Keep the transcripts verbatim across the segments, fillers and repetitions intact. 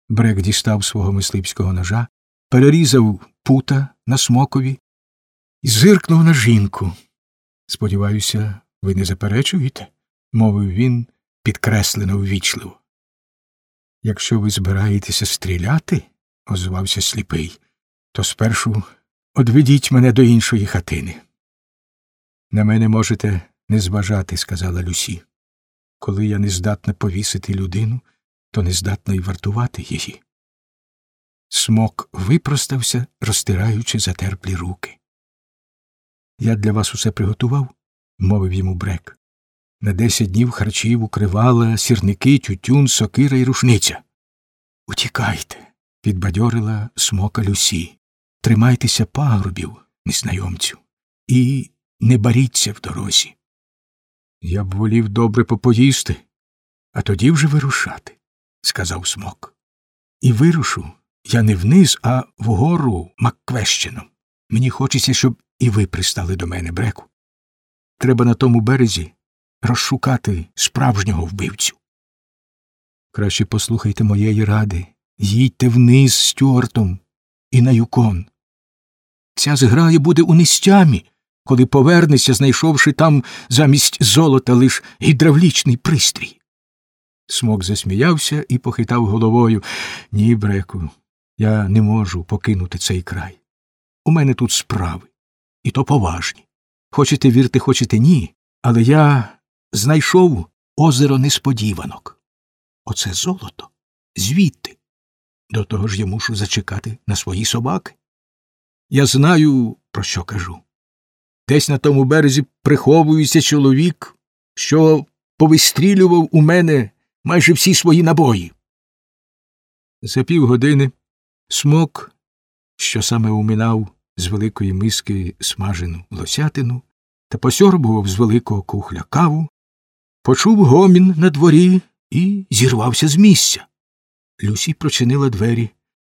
Брек дістав свого мисливського ножа, перерізав пута на смокові і зиркнув на жінку. «Сподіваюся, ви не заперечуєте?» – мовив він підкреслено ввічливо. «Якщо ви збираєтеся стріляти, – озвався сліпий, – то спершу одведіть мене до іншої хатини». «На мене можете не зважати», – сказала Люсі. «Коли я не здатна повісити людину, то не здатна й вартувати її». Смок випростався, розтираючи затерплі руки. «Я для вас усе приготував», – мовив йому Брек. «На десять днів харчів, укривала, сірники, тютюн, сокира й рушниця». «Утікайте», – підбадьорила Смока Люсі. «Тримайтеся пагорбів, незнайомцю, і не баріться в дорозі». «Я б волів добре попоїсти, а тоді вже вирушати», – сказав Смок. «І вирушу я не вниз, а вгору Макквещеном. Мені хочеться, щоб і ви пристали до мене, Бреку. Треба на тому березі розшукати справжнього вбивцю. Краще послухайте моєї ради. Їдьте вниз з Стюартом і на Юкон. Ця зграя буде у Нестямі, коли повернеться, знайшовши там замість золота лиш гідравлічний пристрій». Смок засміявся і похитав головою. «Ні, Бреку, я не можу покинути цей край. У мене тут справи, і то поважні. Хочете вірте, хочете ні, але я знайшов озеро несподіванок. Оце золото звідти. До того ж я мушу зачекати на свої собаки. Я знаю, про що кажу. Десь на тому березі приховується чоловік, що повистрілював у мене майже всі свої набої». За півгодини Смок, що саме уминав з великої миски смажену лосятину та посьорбував з великого кухля каву, почув гомін на дворі і зірвався з місця. Люсі прочинила двері.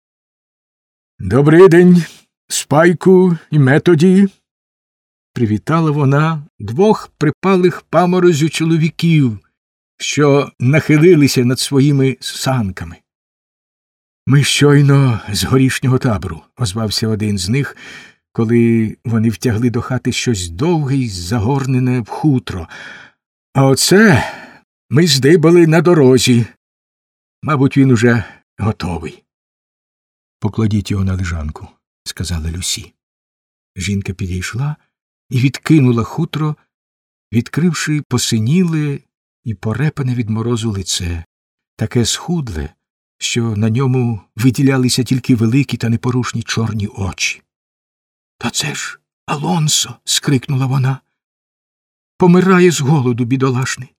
«Добрий день, Спайку і Методі!» Привітала вона двох припалих паморозю чоловіків, що нахилилися над своїми санками. «Ми щойно з горішнього табору», – озвався один з них, коли вони втягли до хати щось довге й загорнене в хутро. «А оце ми здибали на дорозі. Мабуть, він уже готовий». «Покладіть його на лежанку», – сказала Люсі. Жінка підійшла і відкинула хутро, відкривши посиніле і порепане від морозу лице, таке схудле, що на ньому виділялися тільки великі та непорушні чорні очі. «Та це ж Алонсо!» – скрикнула вона. «Помирає з голоду, бідолашний».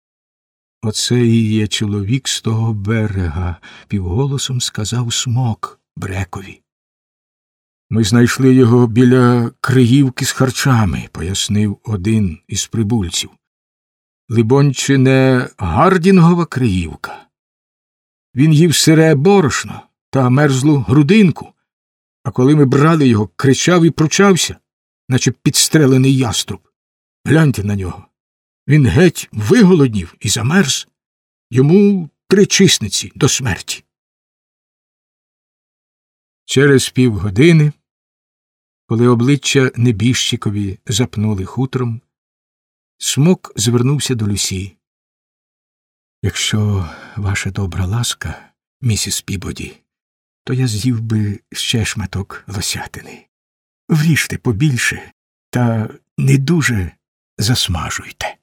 «Оце і є чоловік з того берега», – півголосом сказав Смок Брекові. «Ми знайшли його біля Криївки з харчами», – пояснив один із прибульців. «Либонь, чи не Гардінгова Криївка? Він їв сире борошно та мерзлу грудинку, а коли ми брали його, кричав і пручався, наче підстрелений яструб. Гляньте на нього. Він геть виголоднів і замерз. Йому три чисниці до смерті». Через півгодини, коли обличчя небіжчикові запнули хутром, Смок звернувся до Люсі. «Якщо ваша добра ласка, місіс Пібоді, то я з'їв би ще шматок лосятини. Вріжте побільше та не дуже засмажуйте».